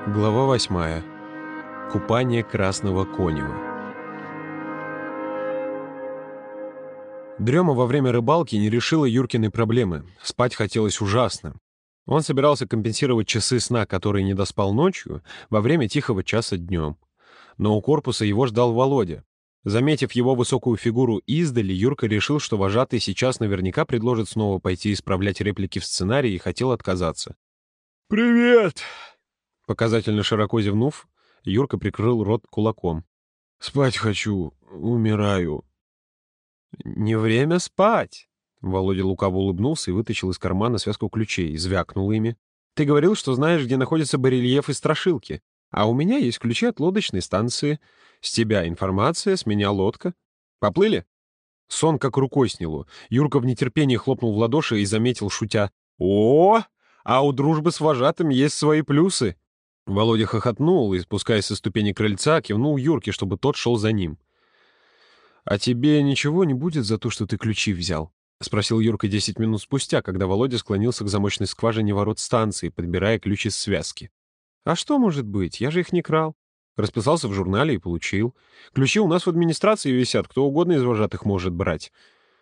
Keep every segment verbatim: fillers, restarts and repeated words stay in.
Глава восьмая. Купание красного конева. Дрема во время рыбалки не решила Юркиной проблемы. Спать хотелось ужасно. Он собирался компенсировать часы сна, которые не доспал ночью, во время тихого часа днем. Но у корпуса его ждал Володя. Заметив его высокую фигуру издали, Юрка решил, что вожатый сейчас наверняка предложит снова пойти исправлять реплики в сценарии, и хотел отказаться. «Привет!» Показательно широко зевнув, Юрка прикрыл рот кулаком. «Спать хочу, умираю». «Не время спать!» Володя лукаво улыбнулся и вытащил из кармана связку ключей, звякнул ими. «Ты говорил, что знаешь, где находятся барельефы и страшилки. А у меня есть ключи от лодочной станции. С тебя информация, с меня лодка. Поплыли?» Сон как рукой сняло. Юрка в нетерпении хлопнул в ладоши и заметил, шутя: «О, а у дружбы с вожатым есть свои плюсы!» Володя хохотнул и, спускаясь со ступени крыльца, кивнул Юрке, чтобы тот шел за ним. «А тебе ничего не будет за то, что ты ключи взял?» — спросил Юрка десять минут спустя, когда Володя склонился к замочной скважине ворот станции, подбирая ключ из связки. «А что может быть? Я же их не крал. Расписался в журнале и получил. Ключи у нас в администрации висят, кто угодно из вожатых может брать».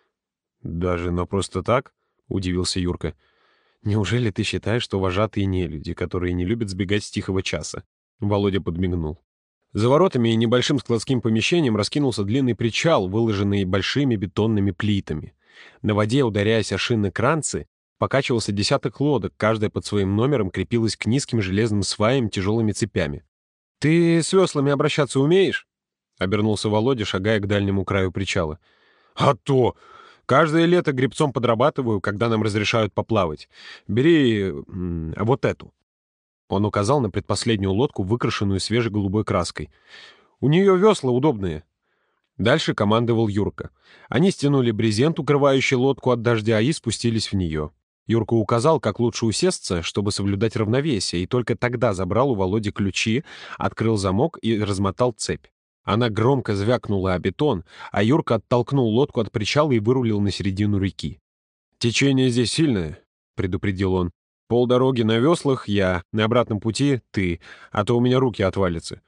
«Даже на просто так?» — удивился Юрка. «Неужели ты считаешь, что вожатые не люди, которые не любят сбегать с тихого часа?» Володя подмигнул. За воротами и небольшим складским помещением раскинулся длинный причал, выложенный большими бетонными плитами. На воде, ударяясь о шины кранцы, покачивался десяток лодок, каждая под своим номером крепилась к низким железным сваям тяжелыми цепями. «Ты с веслами обращаться умеешь?» — обернулся Володя, шагая к дальнему краю причала. «А то! Каждое лето гребцом подрабатываю, когда нам разрешают поплавать. Бери м, вот эту». Он указал на предпоследнюю лодку, выкрашенную свежей голубой краской. «У нее весла удобные». Дальше командовал Юрка. Они стянули брезент, укрывающий лодку от дождя, и спустились в нее. Юрка указал, как лучше усесться, чтобы соблюдать равновесие, и только тогда забрал у Володи ключи, открыл замок и размотал цепь. Она громко звякнула о бетон, а Юрка оттолкнул лодку от причала и вырулил на середину реки. «Течение здесь сильное», — предупредил он. «Полдороги на веслах я, на обратном пути ты, а то у меня руки отвалятся».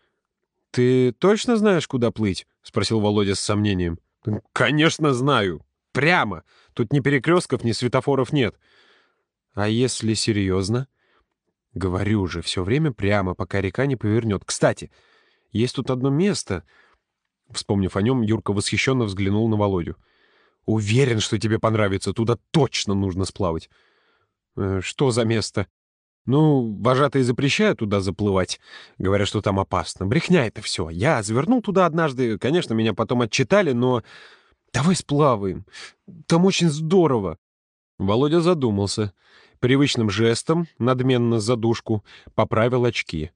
«Ты точно знаешь, куда плыть?» — спросил Володя с сомнением. «Конечно знаю. Прямо. Тут ни перекрестков, ни светофоров нет». «А если серьезно?» «Говорю же, все время прямо, пока река не повернет. Кстати, есть тут одно место...» Вспомнив о нем, Юрка восхищенно взглянул на Володю. «Уверен, что тебе понравится. Туда точно нужно сплавать». «Э, «Что за место?» «Ну, вожатые запрещают туда заплывать. Говорят, что там опасно. Брехня это все. Я завернул туда однажды. Конечно, меня потом отчитали, но... Давай сплаваем. Там очень здорово». Володя задумался. Привычным жестом, надменно задушку, поправил очки.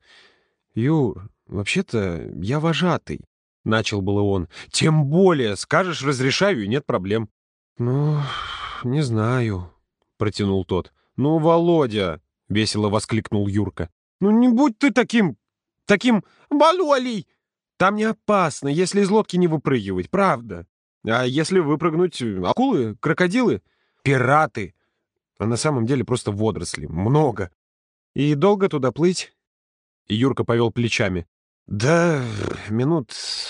«Юр, вообще-то я вожатый», — начал было он. «Тем более, скажешь, разрешаю, и нет проблем». «Ну, не знаю», — протянул тот. «Ну, Володя», — весело воскликнул Юрка. «Ну, не будь ты таким... таким... Вололей! Там не опасно, если из лодки не выпрыгивать, правда. А если выпрыгнуть... акулы, крокодилы, пираты. А на самом деле просто водоросли. Много. И долго туда плыть?» Юрка повел плечами. «Да, минут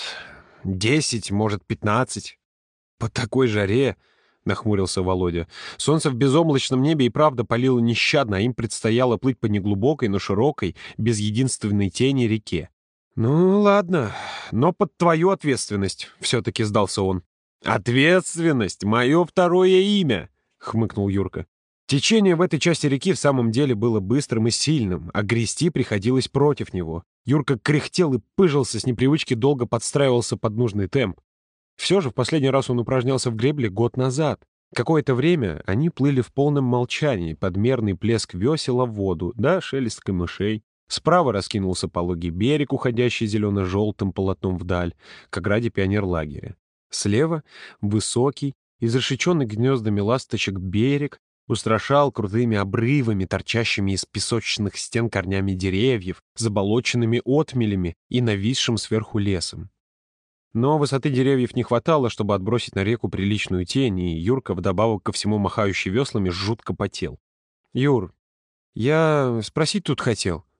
десять, может, пятнадцать. По такой жаре...» — нахмурился Володя. Солнце в безоблачном небе и правда палило нещадно, а им предстояло плыть по неглубокой, но широкой, без единственной тени реке. «Ну, ладно, но под твою ответственность», — все-таки сдался он. «Ответственность — мое второе имя», — хмыкнул Юрка. Течение в этой части реки в самом деле было быстрым и сильным, а грести приходилось против него. Юрка кряхтел и пыжился, с непривычки долго подстраивался под нужный темп. Все же в последний раз он упражнялся в гребле год назад. Какое-то время они плыли в полном молчании, под мерный плеск весел о воду, да шелест камышей. Справа раскинулся пологий берег, уходящий зелено-желтым полотном вдаль, к ограде пионерлагеря. Слева — высокий, изрешеченный гнездами ласточек берег, устрашал крутыми обрывами, торчащими из песочных стен корнями деревьев, заболоченными отмелями и нависшим сверху лесом. Но высоты деревьев не хватало, чтобы отбросить на реку приличную тень, и Юрка, вдобавок ко всему махающий веслами, жутко потел. «Юр, я спросить тут хотел».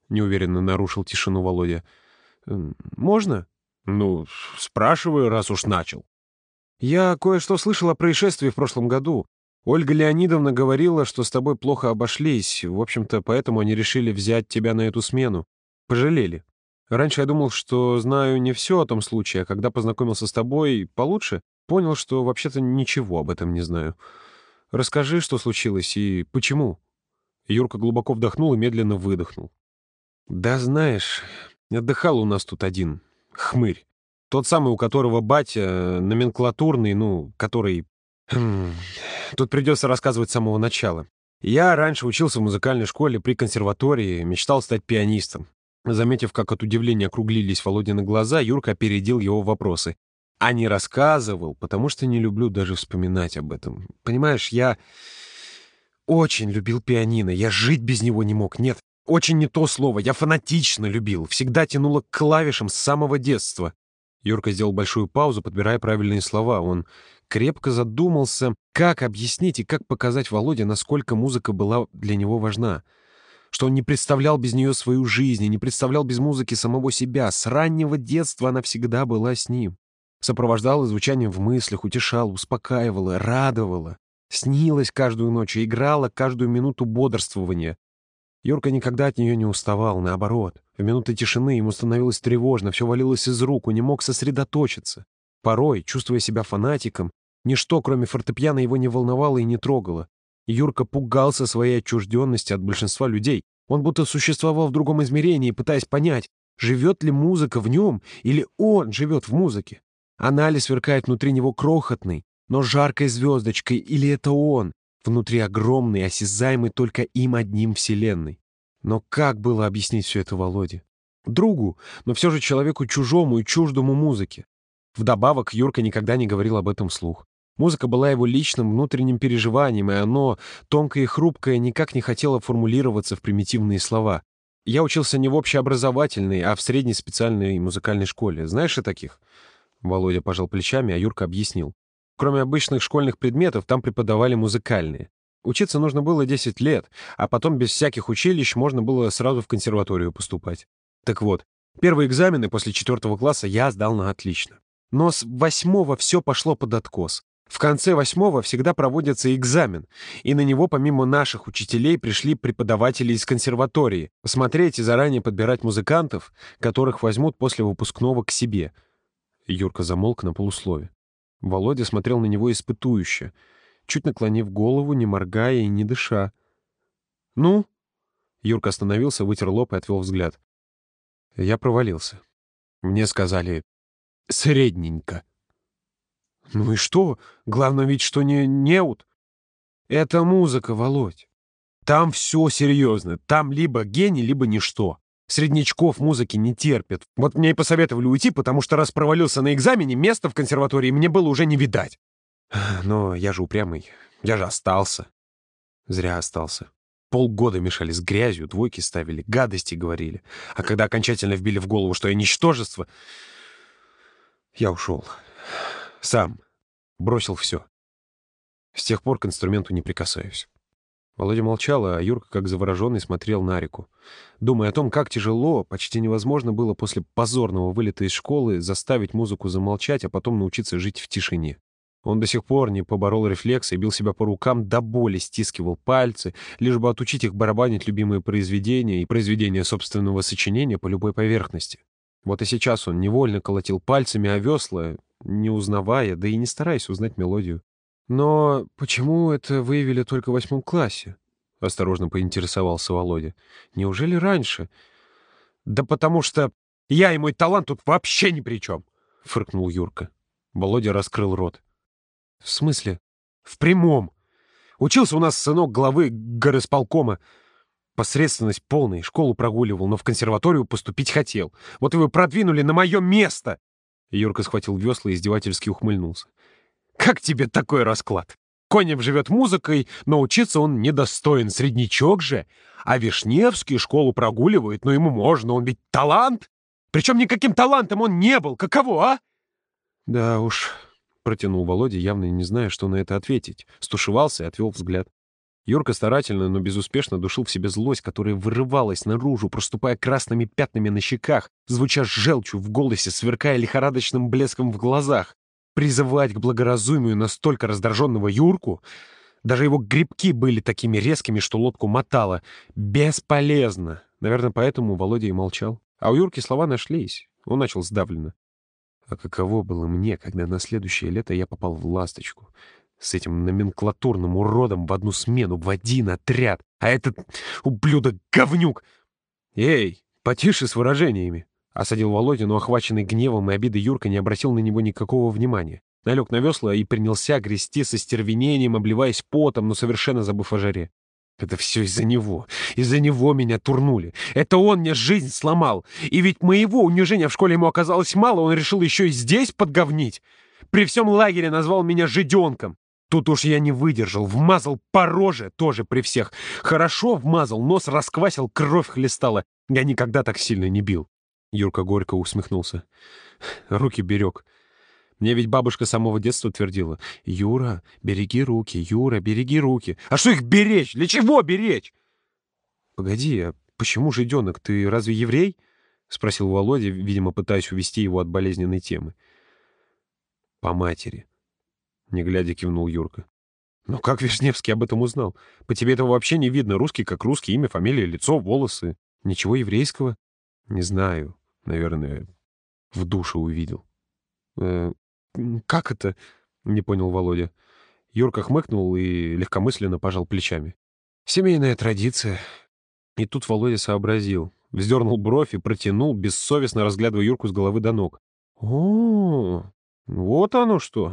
неуверенно нарушил тишину Володя. «М, Можно?» Ну, спрашиваю, раз уж начал. «Я кое-что слышал о происшествии в прошлом году. Ольга Леонидовна говорила, что с тобой плохо обошлись. В общем-то, поэтому они решили взять тебя на эту смену. Пожалели. Раньше я думал, что знаю не все о том случае, а когда познакомился с тобой получше, понял, что вообще-то ничего об этом не знаю. Расскажи, что случилось и почему». Юрка глубоко вдохнул и медленно выдохнул. «Да знаешь, отдыхал у нас тут один хмырь. Тот самый, у которого батя номенклатурный, ну, который... Хм, Тут придется рассказывать с самого начала. Я раньше учился в музыкальной школе при консерватории, мечтал стать пианистом. Заметив, как от удивления округлились Володины глаза, Юрка опередил его вопросы. А не рассказывал, потому что не люблю даже вспоминать об этом. Понимаешь, я очень любил пианино, я жить без него не мог. Нет, очень не то слово, я фанатично любил, всегда тянуло к клавишам с самого детства. Юрка сделал большую паузу, подбирая правильные слова. Он крепко задумался, как объяснить и как показать Володе, насколько музыка была для него важна. Что он не представлял без нее свою жизнь, и не представлял без музыки самого себя. С раннего детства она всегда была с ним. Сопровождала звучанием в мыслях, утешала, успокаивала, радовала. Снилась каждую ночь и играла каждую минуту бодрствования. Юрка никогда от нее не уставал, наоборот. В минуты тишины ему становилось тревожно, все валилось из рук, он не мог сосредоточиться. Порой, чувствуя себя фанатиком, ничто, кроме фортепиано, его не волновало и не трогало. Юрка пугался своей отчужденности от большинства людей. Он будто существовал в другом измерении, пытаясь понять, живет ли музыка в нем или он живет в музыке. Она ли сверкает внутри него крохотной, но жаркой звездочкой, или это он, внутри огромной, осязаемой только им одним вселенной. Но как было объяснить все это Володе? Другу, но все же человеку чужому и чуждому музыке. Вдобавок, Юрка никогда не говорил об этом вслух. Музыка была его личным внутренним переживанием, и оно, тонкое и хрупкое, никак не хотело формулироваться в примитивные слова. Я учился не в общеобразовательной, а в средней специальной музыкальной школе. Знаешь о таких? Володя пожал плечами, а Юрка объяснил. Кроме обычных школьных предметов, там преподавали музыкальные. Учиться нужно было десять лет, а потом без всяких училищ можно было сразу в консерваторию поступать. Так вот, первые экзамены после четвертого класса я сдал на отлично. Но с восьмого все пошло под откос. В конце восьмого всегда проводится экзамен, и на него помимо наших учителей пришли преподаватели из консерватории посмотреть и заранее подбирать музыкантов, которых возьмут после выпускного к себе. Юрка замолк на полуслове. Володя смотрел на него испытующе, чуть наклонив голову, не моргая и не дыша. «Ну?» Юрка остановился, вытер лоб и отвел взгляд. Я провалился. Мне сказали «средненько». «Ну и что? Главное ведь, что не неуд. Это музыка, Володь. Там все серьезно. Там либо гений, либо ничто. Среднячков музыки не терпят. Вот мне и посоветовали уйти, потому что раз провалился на экзамене, места в консерватории мне было уже не видать. Но я же упрямый. Я же остался. Зря остался. Полгода мешали с грязью, двойки ставили, гадости говорили. А когда окончательно вбили в голову, что я ничтожество, я ушел. Сам. Бросил все. С тех пор к инструменту не прикасаюсь. Володя молчал, а Юрка, как завороженный, смотрел на реку, думая о том, как тяжело, почти невозможно было после позорного вылета из школы заставить музыку замолчать, а потом научиться жить в тишине. Он до сих пор не поборол рефлекс и бил себя по рукам, до боли стискивал пальцы, лишь бы отучить их барабанить любимые произведения и произведения собственного сочинения по любой поверхности. Вот и сейчас он невольно колотил пальцами о весла, не узнавая, да и не стараясь узнать мелодию. «Но почему это выявили только в восьмом классе?» — осторожно поинтересовался Володя. «Неужели раньше?» «Да потому что я и мой талант тут вообще ни при чем!» — фыркнул Юрка. Володя раскрыл рот. «В смысле?» «В прямом. Учился у нас сынок главы горосполкома. Посредственность полная, школу прогуливал, но в консерваторию поступить хотел. Вот его продвинули на мое место!» Юрка схватил весла и издевательски ухмыльнулся. «Как тебе такой расклад? Конев живет музыкой, но учиться он недостоин, среднячок же. А Вишневский школу прогуливает, но ему можно, он ведь талант. Причем никаким талантом он не был. Каково, а?» «Да уж», — протянул Володя, явно не зная, что на это ответить. Стушевался и отвел взгляд. Юрка старательно, но безуспешно душил в себе злость, которая вырывалась наружу, проступая красными пятнами на щеках, звуча желчью в голосе, сверкая лихорадочным блеском в глазах. Призывать к благоразумию настолько раздраженного Юрку, даже его грибки были такими резкими, что лодку мотало. Бесполезно. Наверное, поэтому Володя и молчал. А у Юрки слова нашлись. Он начал сдавленно. А каково было мне, когда на следующее лето я попал в «Ласточку» с этим номенклатурным уродом в одну смену, в один отряд, а этот ублюдок-говнюк... «Эй, потише с выражениями!» — осадил Володя, но, охваченный гневом и обидой, Юрка не обратил на него никакого внимания. Налег на весла и принялся грести со стервенением, обливаясь потом, но совершенно забыв о жаре. Это все из-за него. Из-за него меня турнули. Это он мне жизнь сломал. И ведь моего унижения в школе ему оказалось мало, он решил еще и здесь подговнить. При всем лагере назвал меня жиденком. Тут уж я не выдержал, вмазал по роже, тоже при всех. Хорошо вмазал, нос расквасил, кровь хлестала. Я никогда так сильно не бил. Юрка горько усмехнулся. Руки берег. Мне ведь бабушка с самого детства твердила: «Юра, береги руки, Юра, береги руки». А что их беречь? Для чего беречь? Погоди, а почему жиденок? Ты разве еврей? Спросил Володя, видимо, пытаясь увести его от болезненной темы. По матери. Не глядя, кивнул Юрка. Но как Вишневский об этом узнал? По тебе этого вообще не видно. Русский как русский, имя, фамилия, лицо, волосы. Ничего еврейского? Не знаю. Наверное, в душе увидел. Э, как это? Не понял Володя. Юрка хмыкнул и легкомысленно пожал плечами. Семейная традиция. И тут Володя сообразил. Вздернул бровь и протянул, бессовестно разглядывая Юрку с головы до ног. О, вот оно что.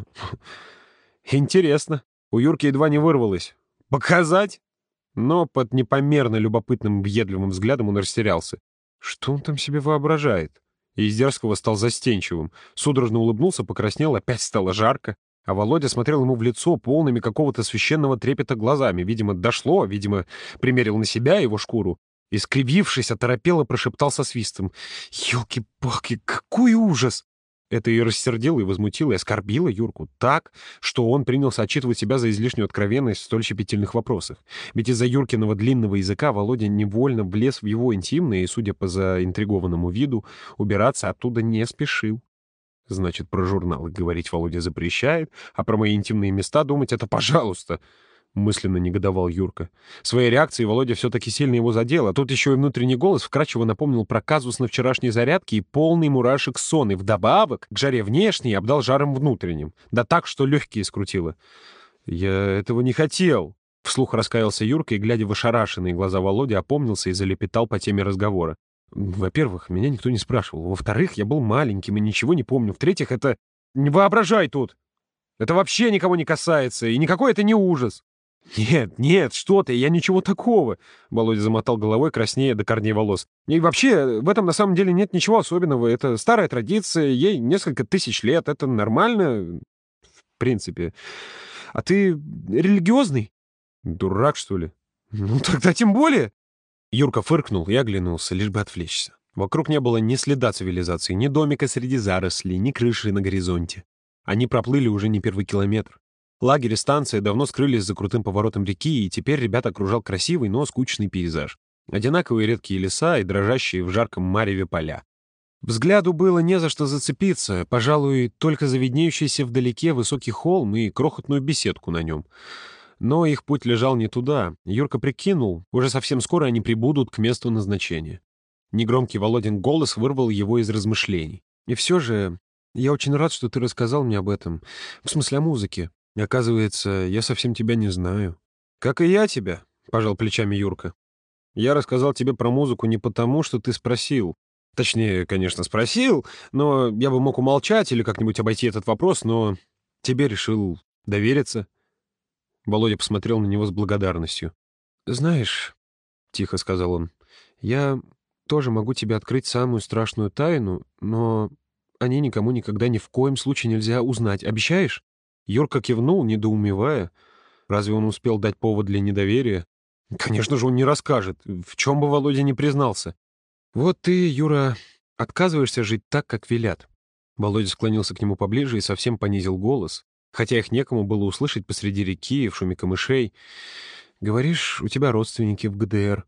Интересно. У Юрки едва не вырвалось. Показать? Но под непомерно любопытным въедливым взглядом он растерялся. Что он там себе воображает? И из дерзкого стал застенчивым. Судорожно улыбнулся, покраснел, опять стало жарко. А Володя смотрел ему в лицо полными какого-то священного трепета глазами. Видимо, дошло, видимо, примерил на себя его шкуру. И, скривившись, оторопело прошептал со свистом. «Елки-палки, какой ужас!» Это и рассердило, и возмутило, и оскорбило Юрку так, что он принялся отчитывать себя за излишнюю откровенность в столь щепетильных вопросах. Ведь из-за Юркиного длинного языка Володя невольно влез в его интимное и, судя по заинтригованному виду, убираться оттуда не спешил. Значит, про журналы говорить Володя запрещает, а про мои интимные места думать — это пожалуйста. Мысленно негодовал Юрка. Своей реакцией Володя все-таки сильно его задел, а тут еще и внутренний голос вкратчиво напомнил про казус на вчерашней зарядке и полный мурашек сон, и вдобавок к жаре внешней обдал жаром внутренним. Да так, что легкие скрутило. «Я этого не хотел», — вслух раскаялся Юрка, и, глядя в ошарашенные глаза Володи, опомнился и залепетал по теме разговора. «Во-первых, меня никто не спрашивал. Во-вторых, я был маленьким и ничего не помню. В-третьих, это... Не воображай тут! Это вообще никого не касается, и никакой это не ужас!» «Нет, нет, что ты, я ничего такого!» Володя замотал головой, краснея до корней волос. «И вообще, в этом на самом деле нет ничего особенного. Это старая традиция, ей несколько тысяч лет. Это нормально, в принципе. А ты религиозный?» «Дурак, что ли?» «Ну, тогда тем более!» Юрка фыркнул и оглянулся, лишь бы отвлечься. Вокруг не было ни следа цивилизации, ни домика среди зарослей, ни крыши на горизонте. Они проплыли уже не первый километр. Лагерь и станция давно скрылись за крутым поворотом реки, и теперь ребят окружал красивый, но скучный пейзаж. Одинаковые редкие леса и дрожащие в жарком мареве поля. Взгляду было не за что зацепиться, пожалуй, только за виднеющийся вдалеке высокий холм и крохотную беседку на нем. Но их путь лежал не туда. Юрка прикинул, уже совсем скоро они прибудут к месту назначения. Негромкий Володин голос вырвал его из размышлений. «И все же, я очень рад, что ты рассказал мне об этом. В смысле, о музыке. Оказывается, я совсем тебя не знаю». «Как и я тебя», — пожал плечами Юрка. «Я рассказал тебе про музыку не потому, что ты спросил. Точнее, конечно, спросил, но я бы мог умолчать или как-нибудь обойти этот вопрос, но тебе решил довериться». Володя посмотрел на него с благодарностью. «Знаешь», — тихо сказал он, — «я тоже могу тебе открыть самую страшную тайну, но о ней никому никогда ни в коем случае нельзя узнать. Обещаешь?» Юрка кивнул, недоумевая. Разве он успел дать повод для недоверия? Конечно же, он не расскажет. В чем бы Володя не признался. «Вот ты, Юра, отказываешься жить так, как велят». Володя склонился к нему поближе и совсем понизил голос, хотя их некому было услышать посреди реки, в шуме камышей. Говоришь, у тебя родственники в ГДР.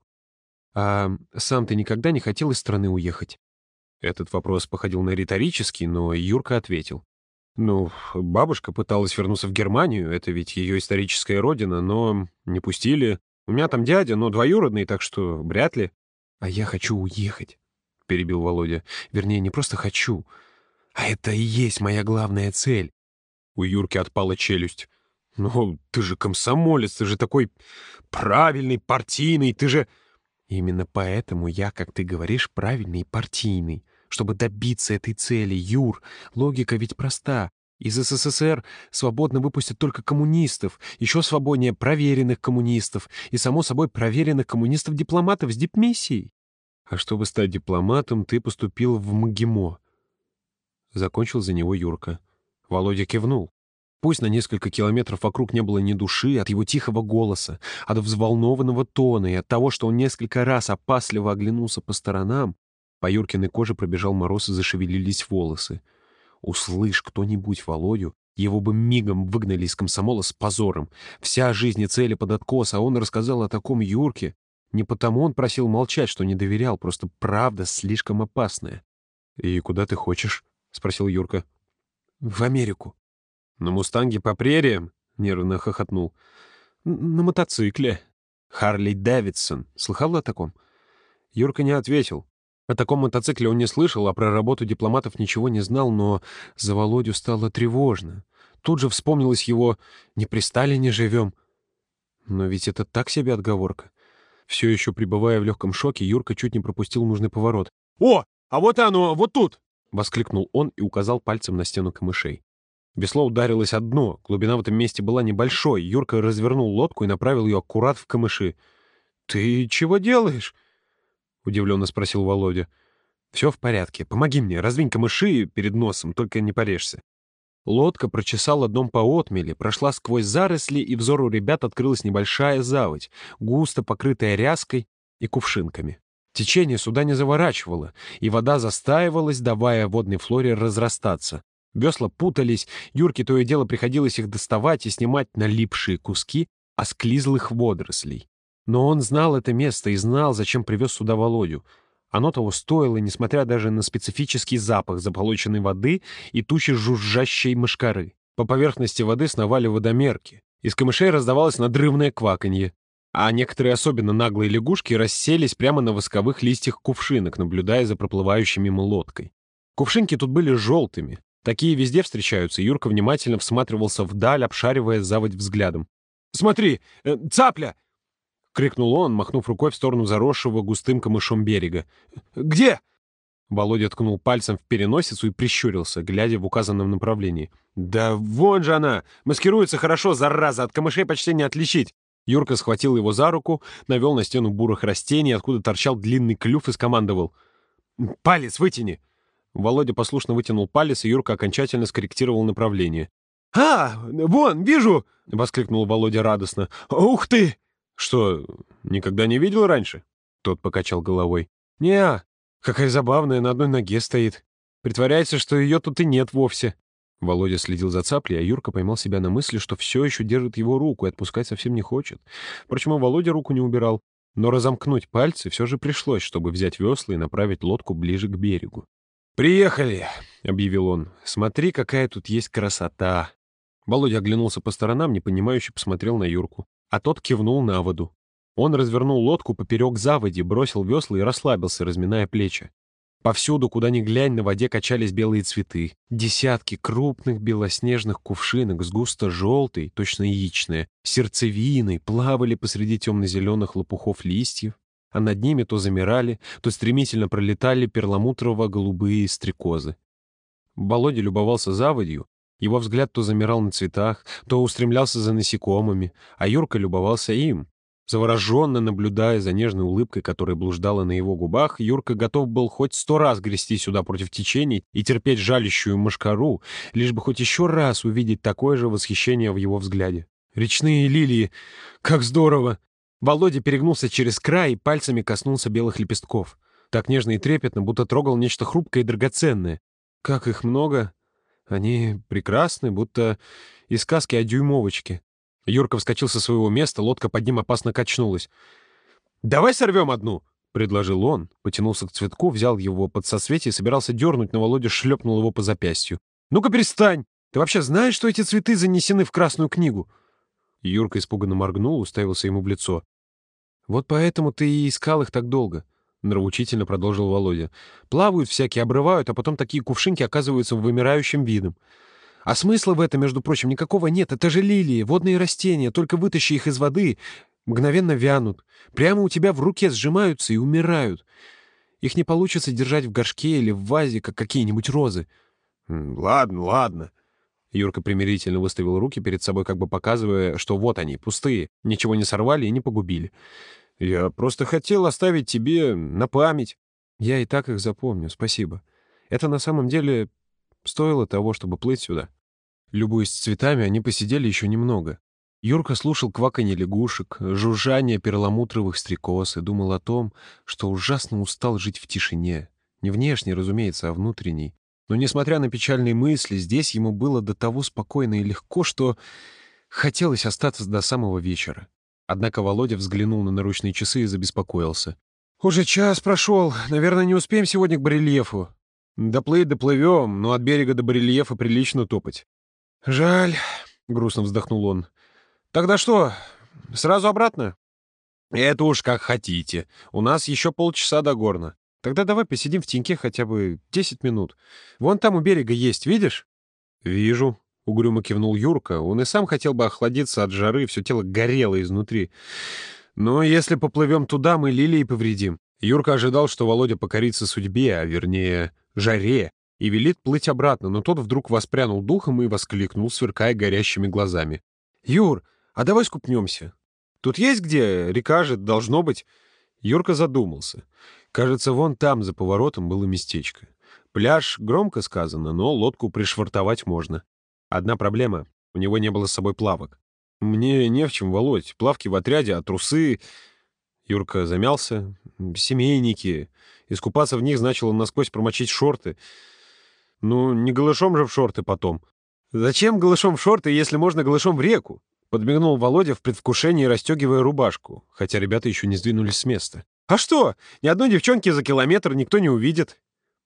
А сам ты никогда не хотел из страны уехать? Этот вопрос походил на риторический, но Юрка ответил. Ну, бабушка пыталась вернуться в Германию, это ведь ее историческая родина, но не пустили. У меня там дядя, но двоюродный, так что вряд ли. А я хочу уехать, перебил Володя. Вернее, не просто хочу, а это и есть моя главная цель. У Юрки отпала челюсть. Ну, ты же комсомолец, ты же такой правильный, партийный, ты же... Именно поэтому я, как ты говоришь, правильный и партийный. Чтобы добиться этой цели, Юр, логика ведь проста. Из СССР свободно выпустят только коммунистов, еще свободнее проверенных коммунистов и, само собой, проверенных коммунистов-дипломатов с дипмиссией. А чтобы стать дипломатом, ты поступил в МГИМО. Закончил за него Юрка. Володя кивнул. Пусть на несколько километров вокруг не было ни души от его тихого голоса, от взволнованного тона и от того, что он несколько раз опасливо оглянулся по сторонам, по Юркиной коже пробежал мороз и зашевелились волосы. Услышь кто-нибудь Володю, его бы мигом выгнали из комсомола с позором. Вся жизнь и цели под откос, а он рассказал о таком Юрке. Не потому он просил молчать, что не доверял, просто правда слишком опасная. «И куда ты хочешь?» — спросил Юрка. «В Америку». «На «Мустанге» по прериям?» — нервно хохотнул. «На мотоцикле. Харли Дэвидсон. Слыхал о таком?» Юрка не ответил. О таком мотоцикле он не слышал, а про работу дипломатов ничего не знал, но за Володю стало тревожно. Тут же вспомнилось его «не при Сталине живем». Но ведь это так себе отговорка. Все еще пребывая в легком шоке, Юрка чуть не пропустил нужный поворот. «О, а вот оно, вот тут!» — воскликнул он и указал пальцем на стену камышей. Весло ударилось о дно, глубина в этом месте была небольшой. Юрка развернул лодку и направил ее аккурат в камыши. «Ты чего делаешь?» — удивленно спросил Володя. «Все в порядке. Помоги мне, раздвинь камыши перед носом, только не порежься». Лодка прочесала дном по отмели, прошла сквозь заросли, и взору ребят открылась небольшая заводь, густо покрытая ряской и кувшинками. Течение сюда не заворачивало, и вода застаивалась, давая водной флоре разрастаться. Весла путались, Юрке то и дело приходилось их доставать и снимать налипшие куски осклизлых водорослей. Но он знал это место и знал, зачем привез сюда Володю. Оно того стоило, несмотря даже на специфический запах заполоченной воды и тучи жужжащей мошкары. По поверхности воды сновали водомерки. Из камышей раздавалось надрывное кваканье, а некоторые особенно наглые лягушки расселись прямо на восковых листьях кувшинок, наблюдая за проплывающей мимо лодкой. Кувшинки тут были желтыми. Такие везде встречаются, и Юрка внимательно всматривался вдаль, обшаривая заводь взглядом. «Смотри, э, цапля!» — крикнул он, махнув рукой в сторону заросшего густым камышом берега. «Где?» Володя ткнул пальцем в переносицу и прищурился, глядя в указанном направлении. «Да вон же она! Маскируется хорошо, зараза! От камышей почти не отличить!» Юрка схватил его за руку, навел на стену бурых растений, откуда торчал длинный клюв, и скомандовал. «Палец вытяни!» Володя послушно вытянул палец, и Юрка окончательно скорректировал направление. «А, вон, вижу!» — воскликнул Володя радостно. «Ух ты!» «Что, никогда не видел раньше?» Тот покачал головой. «Не-а, какая забавная, на одной ноге стоит. Притворяется, что ее тут и нет вовсе». Володя следил за цаплей, а Юрка поймал себя на мысли, что все еще держит его руку и отпускать совсем не хочет. Впрочем, и Володя руку не убирал. Но разомкнуть пальцы все же пришлось, чтобы взять весла и направить лодку ближе к берегу. «Приехали!» — объявил он. «Смотри, какая тут есть красота!» Володя оглянулся по сторонам, непонимающе посмотрел на Юрку. А тот кивнул на воду. Он развернул лодку поперек заводи, бросил весла и расслабился, разминая плечи. Повсюду, куда ни глянь, на воде качались белые цветы. Десятки крупных белоснежных кувшинок с густо-желтой, точно яичная, сердцевиной плавали посреди темно-зеленых лопухов листьев, а над ними то замирали, то стремительно пролетали перламутрово-голубые стрекозы. Володя любовался заводью. Его взгляд то замирал на цветах, то устремлялся за насекомыми, а Юрка любовался им. Завороженно наблюдая за нежной улыбкой, которая блуждала на его губах, Юрка готов был хоть сто раз грести сюда против течений и терпеть жалящую мошкару, лишь бы хоть еще раз увидеть такое же восхищение в его взгляде. «Речные лилии! Как здорово!» Володя перегнулся через край и пальцами коснулся белых лепестков. Так нежно и трепетно, будто трогал нечто хрупкое и драгоценное. «Как их много! Они прекрасны, будто из сказки о дюймовочке». Юрка вскочил со своего места, лодка под ним опасно качнулась. «Давай сорвем одну!» — предложил он, потянулся к цветку, взял его под соцветие и собирался дернуть, но Володя шлепнул его по запястью. «Ну-ка перестань! Ты вообще знаешь, что эти цветы занесены в Красную книгу?» Юрка испуганно моргнул, уставился ему в лицо. «Вот поэтому ты и искал их так долго», — нравоучительно продолжил Володя. «Плавают всякие, обрывают, а потом такие кувшинки оказываются вымирающим видом. А смысла в этом, между прочим, никакого нет. Это же лилии, водные растения. Только вытащи их из воды, мгновенно вянут. Прямо у тебя в руке сжимаются и умирают. Их не получится держать в горшке или в вазе, как какие-нибудь розы». «Ладно, ладно». Юрка примирительно выставил руки перед собой, как бы показывая, что вот они, пустые, ничего не сорвали и не погубили. «Я просто хотел оставить тебе на память». «Я и так их запомню, спасибо. Это на самом деле стоило того, чтобы плыть сюда». Любуясь цветами, они посидели еще немного. Юрка слушал кваканье лягушек, жужжание перламутровых стрекоз и думал о том, что ужасно устал жить в тишине. Не внешней, разумеется, а внутренней. Но, несмотря на печальные мысли, здесь ему было до того спокойно и легко, что хотелось остаться до самого вечера. Однако Володя взглянул на наручные часы и забеспокоился. «Уже час прошел. Наверное, не успеем сегодня к барельефу. Доплыть доплывем, но от берега до барельефа прилично топать». «Жаль», — грустно вздохнул он. «Тогда что, сразу обратно?» «Это уж как хотите. У нас еще полчаса до Горна. Тогда давай посидим в теньке хотя бы десять минут. Вон там у берега есть, видишь?» «Вижу», — угрюмо кивнул Юрка. Он и сам хотел бы охладиться от жары, все тело горело изнутри. «Но если поплывем туда, мы лилии повредим». Юрка ожидал, что Володя покорится судьбе, а вернее, жаре, и велит плыть обратно, но тот вдруг воспрянул духом и воскликнул, сверкая горящими глазами. «Юр, а давай скупнемся. Тут есть где? Река же, должно быть». Юрка задумался. Кажется, вон там, за поворотом, было местечко. Пляж, громко сказано, но лодку пришвартовать можно. Одна проблема — у него не было с собой плавок. «Мне не в чем, Володь. Плавки в отряде, а трусы...» Юрка замялся. «Семейники. Искупаться в них значило насквозь промочить шорты. Ну, не голышом же в шорты потом». «Зачем голышом в шорты, если можно голышом в реку?» Подмигнул Володя в предвкушении, расстегивая рубашку, хотя ребята еще не сдвинулись с места. «А что? Ни одной девчонки за километр никто не увидит».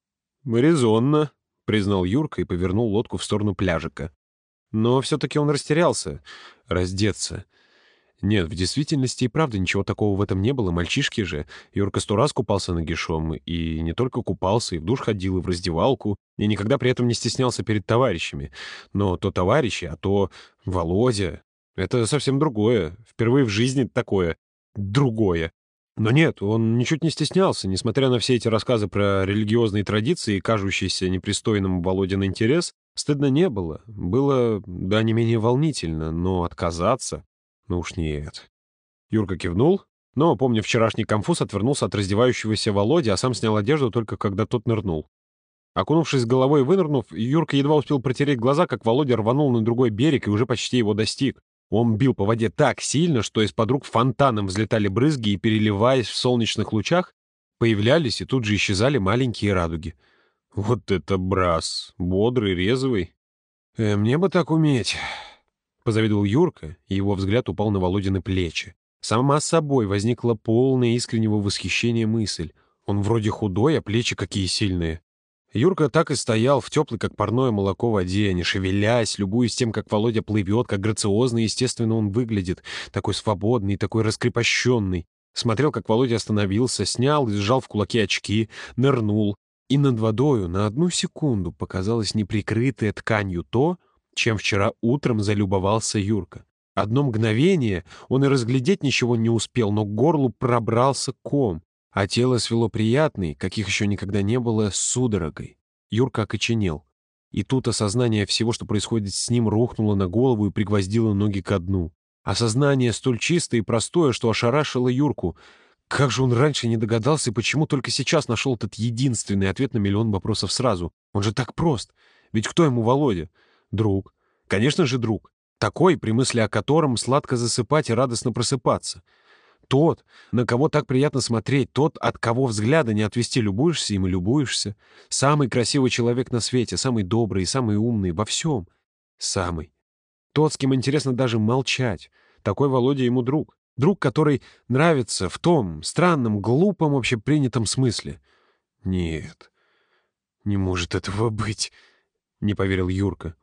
«Резонно», — признал Юрка и повернул лодку в сторону пляжика. Но все-таки он растерялся. Раздеться. Нет, в действительности и правда ничего такого в этом не было. Мальчишки же. Юрка сто раз купался нагишом. И не только купался, и в душ ходил, и в раздевалку. И никогда при этом не стеснялся перед товарищами. Но то товарищи, а то Володя. Это совсем другое. Впервые в жизни такое. Другое. Но нет, он ничуть не стеснялся, несмотря на все эти рассказы про религиозные традиции и кажущийся непристойным Володин интерес, стыдно не было. Было, да, не менее волнительно, но отказаться... Ну уж нет. Юрка кивнул, но, помня вчерашний конфуз, отвернулся от раздевающегося Володи, а сам снял одежду только когда тот нырнул. Окунувшись головой и вынырнув, Юрка едва успел протереть глаза, как Володя рванул на другой берег и уже почти его достиг. Он бил по воде так сильно, что из-под рук фонтаном взлетали брызги и, переливаясь в солнечных лучах, появлялись и тут же исчезали маленькие радуги. Вот это брас! Бодрый, резвый. Э, мне бы так уметь. Позавидовал Юрка, и его взгляд упал на Володины плечи. Сама собой возникла полная искреннего восхищения мысль. Он вроде худой, а плечи какие сильные. Юрка так и стоял в теплой, как парное молоко, воде, не шевелясь, любуясь тем, как Володя плывет, как грациозно и естественно он выглядит, такой свободный, такой раскрепощенный. Смотрел, как Володя остановился, снял и сжал в кулаки очки, нырнул. И над водою на одну секунду показалось неприкрытое тканью то, чем вчера утром залюбовался Юрка. Одно мгновение он и разглядеть ничего не успел, но к горлу пробрался ком, а тело свело приятный, каких еще никогда не было, судорогой. Юрка окоченел. И тут осознание всего, что происходит с ним, рухнуло на голову и пригвоздило ноги ко дну. Осознание столь чистое и простое, что ошарашило Юрку. Как же он раньше не догадался и почему только сейчас нашел этот единственный ответ на миллион вопросов сразу? Он же так прост. Ведь кто ему Володя? Друг. Конечно же, друг. Такой, при мысли о котором сладко засыпать и радостно просыпаться. Тот, на кого так приятно смотреть, тот, от кого взгляда не отвести, любуешься им и любуешься. Самый красивый человек на свете, самый добрый и самый умный во всем. Самый. Тот, с кем интересно даже молчать. Такой Володя ему друг. Друг, который нравится в том странном, глупом, общепринятом смысле. Нет, не может этого быть, не поверил Юрка.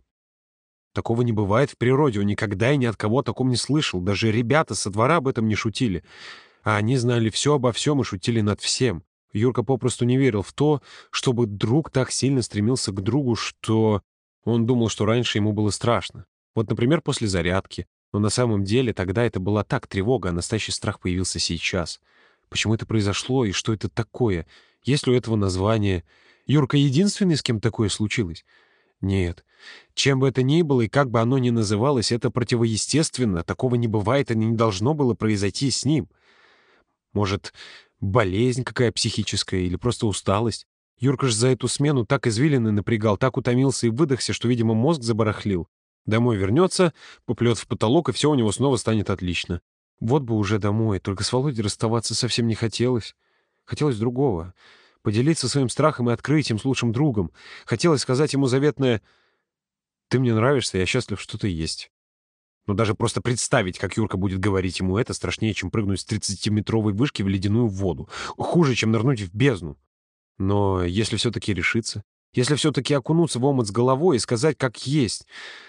Такого не бывает в природе, он никогда и ни от кого о таком не слышал. Даже ребята со двора об этом не шутили. А они знали все обо всем и шутили над всем. Юрка попросту не верил в то, чтобы друг так сильно стремился к другу, что он думал, что раньше ему было страшно. Вот, например, после зарядки. Но на самом деле тогда это была так тревога, а настоящий страх появился сейчас. Почему это произошло и что это такое? Есть ли у этого название? Юрка единственный, с кем такое случилось? Нет. Чем бы это ни было и как бы оно ни называлось, это противоестественно. Такого не бывает и не должно было произойти с ним. Может, болезнь какая психическая или просто усталость? Юрка ж за эту смену так извилины напрягал, так утомился и выдохся, что, видимо, мозг забарахлил. Домой вернется, поплет в потолок, и все у него снова станет отлично. Вот бы уже домой, только с Володей расставаться совсем не хотелось. Хотелось другого. Поделиться своим страхом и открытием с лучшим другом. Хотелось сказать ему заветное «Ты мне нравишься, я счастлив, что ты есть». Но даже просто представить, как Юрка будет говорить ему это, страшнее, чем прыгнуть с тридцатиметровой вышки в ледяную воду. Хуже, чем нырнуть в бездну. Но если все-таки решиться, если все-таки окунуться в омут с головой и сказать как есть,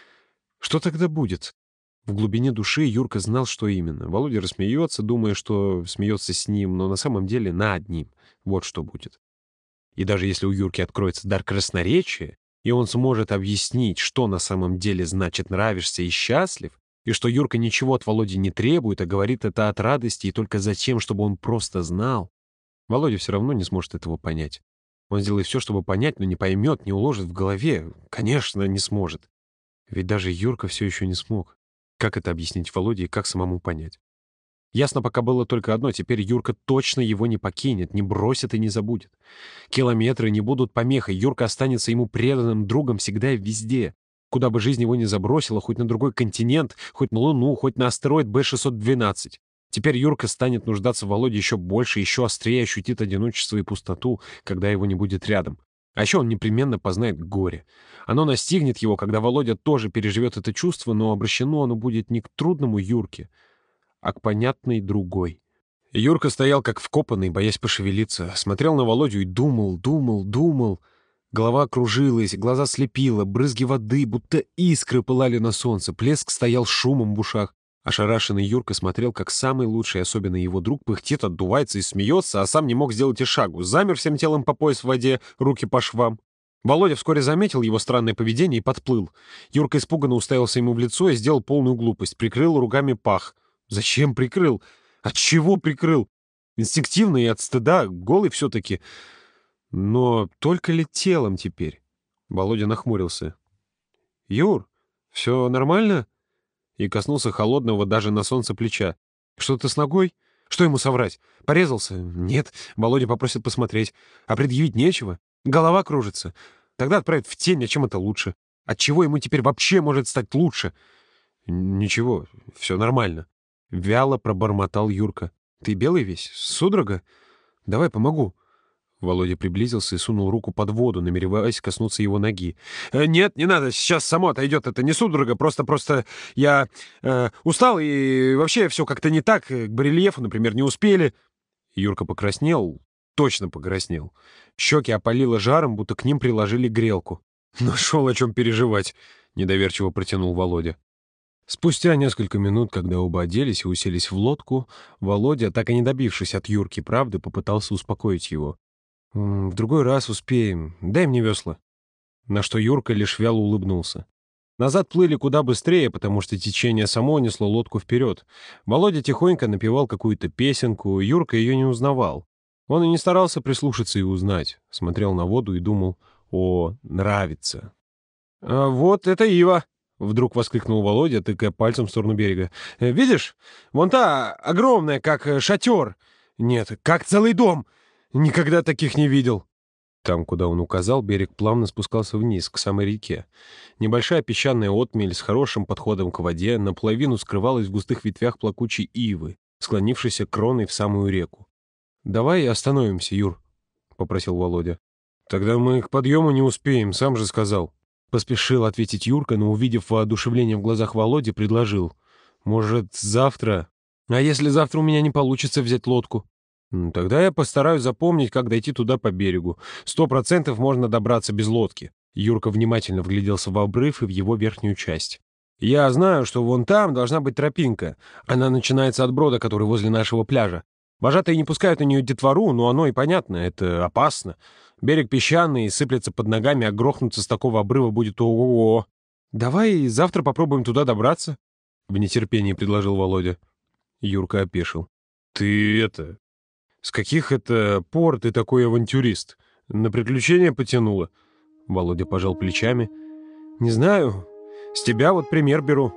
что тогда будет? В глубине души Юрка знал, что именно. Володя рассмеется, думая, что смеется с ним, но на самом деле над ним. Вот что будет. И даже если у Юрки откроется дар красноречия, и он сможет объяснить, что на самом деле значит «нравишься» и «счастлив», и что Юрка ничего от Володи не требует, а говорит это от радости и только затем, чтобы он просто знал, Володя все равно не сможет этого понять. Он сделает все, чтобы понять, но не поймет, не уложит в голове. Конечно, не сможет. Ведь даже Юрка все еще не смог. Как это объяснить Володе и как самому понять? Ясно пока было только одно — теперь Юрка точно его не покинет, не бросит и не забудет. Километры не будут помехой, Юрка останется ему преданным другом всегда и везде. Куда бы жизнь его ни забросила, хоть на другой континент, хоть на Луну, хоть на астероид Бэ шестьсот двенадцать. Теперь Юрка станет нуждаться в Володе еще больше, еще острее ощутит одиночество и пустоту, когда его не будет рядом. А еще он непременно познает горе. Оно настигнет его, когда Володя тоже переживет это чувство, но обращено оно будет не к трудному Юрке, а к понятной другой. Юрка стоял как вкопанный, боясь пошевелиться, смотрел на Володю и думал, думал, думал. Голова кружилась, глаза слепило, брызги воды, будто искры пылали на солнце, плеск стоял шумом в ушах. Ошарашенный Юрка смотрел, как самый лучший, особенно его друг, пыхтит, отдувается и смеется, а сам не мог сделать и шагу. Замер всем телом по пояс в воде, руки по швам. Володя вскоре заметил его странное поведение и подплыл. Юрка испуганно уставился ему в лицо и сделал полную глупость. Прикрыл руками пах. Зачем прикрыл? От чего прикрыл? Инстинктивно и от стыда, голый все-таки. Но только ли телом теперь? Володя нахмурился. «Юр, все нормально?» И коснулся холодного даже на солнце плеча. «Что-то с ногой? Что ему соврать? Порезался? Нет. Володя попросит посмотреть. А предъявить нечего. Голова кружится. Тогда отправят в тень, а чем это лучше? Отчего ему теперь вообще может стать лучше?» «Ничего, все нормально», — вяло пробормотал Юрка. «Ты белый весь? Судорога? Давай помогу». Володя приблизился и сунул руку под воду, намереваясь коснуться его ноги. «Э, «Нет, не надо, сейчас само отойдет. Это не судорога, просто-просто я э, устал, и вообще все как-то не так. К барельефу, например, не успели». Юрка покраснел, точно покраснел. Щеки опалило жаром, будто к ним приложили грелку. «Нашел о чем переживать», — недоверчиво протянул Володя. Спустя несколько минут, когда оба оделись и уселись в лодку, Володя, так и не добившись от Юрки правды, попытался успокоить его. «В другой раз успеем. Дай мне весла». На что Юрка лишь вяло улыбнулся. Назад плыли куда быстрее, потому что течение само несло лодку вперед. Володя тихонько напевал какую-то песенку, Юрка ее не узнавал. Он и не старался прислушаться и узнать. Смотрел на воду и думал: «О, нравится». «А вот это ива!» — вдруг воскликнул Володя, тыкая пальцем в сторону берега. «Видишь? Вон та огромная, как шатер. Нет, как целый дом. Никогда таких не видел». Там, куда он указал, берег плавно спускался вниз, к самой реке. Небольшая песчаная отмель с хорошим подходом к воде наполовину скрывалась в густых ветвях плакучей ивы, склонившейся кроной в самую реку. «Давай остановимся, Юр», — попросил Володя. «Тогда мы к подъему не успеем, сам же сказал». Поспешил ответить Юрка, но, увидев воодушевление в глазах Володи, предложил. «Может, завтра? А если завтра у меня не получится взять лодку?» «Ну, тогда я постараюсь запомнить, как дойти туда по берегу. Сто процентов можно добраться без лодки». Юрка внимательно вгляделся в обрыв и в его верхнюю часть. «Я знаю, что вон там должна быть тропинка. Она начинается от брода, который возле нашего пляжа. Вожатые не пускают на нее детвору, но оно и понятно, это опасно. Берег песчаный, сыплется под ногами, а грохнуться с такого обрыва будет ого-го. Давай завтра попробуем туда добраться», — в нетерпении предложил Володя. Юрка опешил. «Ты это... С каких это пор ты такой авантюрист? На приключения потянуло?» Володя пожал плечами. «Не знаю. С тебя вот пример беру».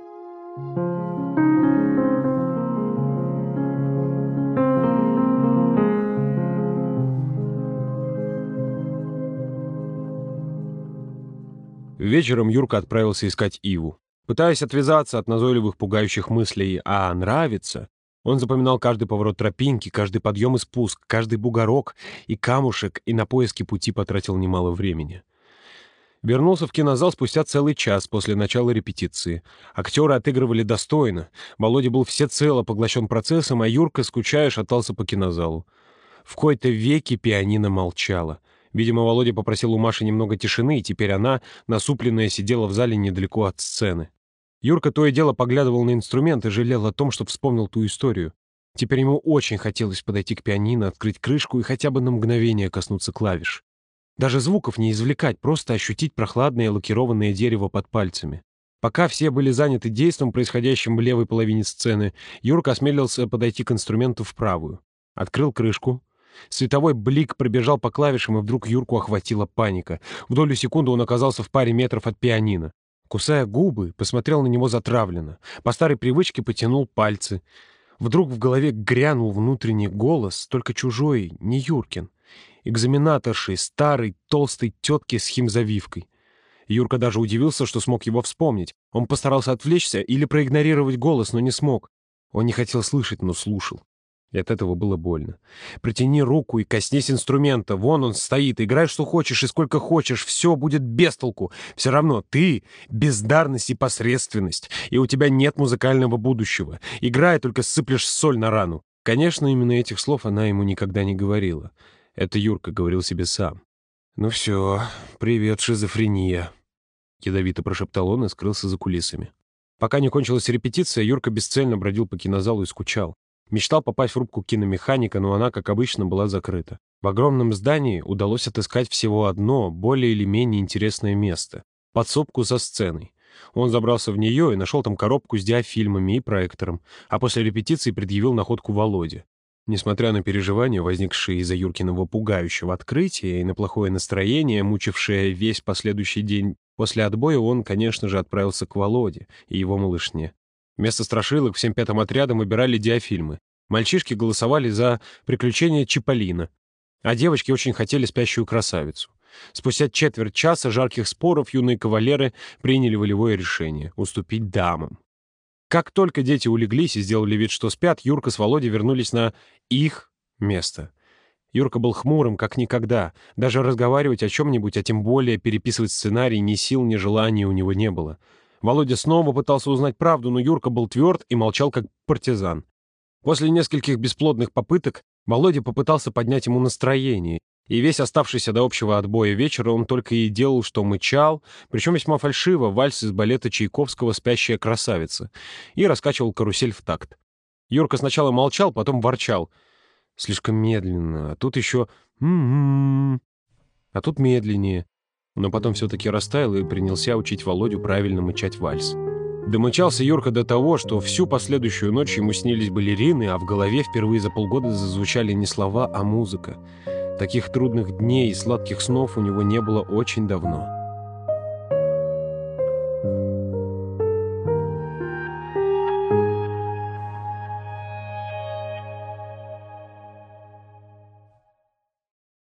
Вечером Юрка отправился искать Иву. Пытаясь отвязаться от назойливых пугающих мыслей «а нравится», он запоминал каждый поворот тропинки, каждый подъем и спуск, каждый бугорок и камушек, и на поиски пути потратил немало времени. Вернулся в кинозал спустя целый час после начала репетиции. Актеры отыгрывали достойно. Володя был всецело поглощен процессом, а Юрка, скучая, шатался по кинозалу. В кои-то веки пианино молчало. Видимо, Володя попросил у Маши немного тишины, и теперь она, насупленная, сидела в зале недалеко от сцены. Юрка то и дело поглядывал на инструмент и жалел о том, что вспомнил ту историю. Теперь ему очень хотелось подойти к пианино, открыть крышку и хотя бы на мгновение коснуться клавиш. Даже звуков не извлекать, просто ощутить прохладное лакированное дерево под пальцами. Пока все были заняты действом, происходящим в левой половине сцены, Юрка осмелился подойти к инструменту в правую. Открыл крышку. Световой блик пробежал по клавишам, и вдруг Юрку охватила паника. В долю секунды он оказался в паре метров от пианино. Кусая губы, посмотрел на него затравленно. По старой привычке потянул пальцы. Вдруг в голове грянул внутренний голос, только чужой, не Юркин. Экзаменаторшей, старой, толстой тетки с химзавивкой. Юрка даже удивился, что смог его вспомнить. Он постарался отвлечься или проигнорировать голос, но не смог. Он не хотел слышать, но слушал. И от этого было больно. Протяни руку и коснись инструмента. Вон он стоит. Играй, что хочешь и сколько хочешь. Все будет без толку. Все равно ты — бездарность и посредственность. И у тебя нет музыкального будущего. Играй, только сыплешь соль на рану. Конечно, именно этих слов она ему никогда не говорила. Это Юрка говорил себе сам. «Ну все, привет, шизофрения», — ядовито прошептал он и скрылся за кулисами. Пока не кончилась репетиция, Юрка бесцельно бродил по кинозалу и скучал. Мечтал попасть в рубку киномеханика, но она, как обычно, была закрыта. В огромном здании удалось отыскать всего одно, более или менее интересное место — подсобку за сценой. Он забрался в нее и нашел там коробку с диафильмами и проектором, а после репетиции предъявил находку Володе. Несмотря на переживания, возникшие из-за Юркиного пугающего открытия и на плохое настроение, мучившее весь последующий день, после отбоя он, конечно же, отправился к Володе и его малышне. Вместо страшилок всем пятым отрядом выбирали диафильмы. Мальчишки голосовали за «Приключения Чиполлино», а девочки очень хотели «Спящую красавицу». Спустя четверть часа жарких споров юные кавалеры приняли волевое решение — уступить дамам. Как только дети улеглись и сделали вид, что спят, Юрка с Володей вернулись на их место. Юрка был хмурым, как никогда. Даже разговаривать о чем-нибудь, а тем более переписывать сценарий, ни сил, ни желания у него не было. Володя снова пытался узнать правду, но Юрка был тверд и молчал, как партизан. После нескольких бесплодных попыток Володя попытался поднять ему настроение, и весь оставшийся до общего отбоя вечера он только и делал, что мычал, причем весьма фальшиво, вальс из балета Чайковского «Спящая красавица», и раскачивал карусель в такт. Юрка сначала молчал, потом ворчал. Слишком медленно, а тут еще «м-м-м», а тут медленнее. Но потом все-таки растаял и принялся учить Володю правильно мычать вальс. Домычался Юрка до того, что всю последующую ночь ему снились балерины, а в голове впервые за полгода зазвучали не слова, а музыка. Таких трудных дней и сладких снов у него не было очень давно.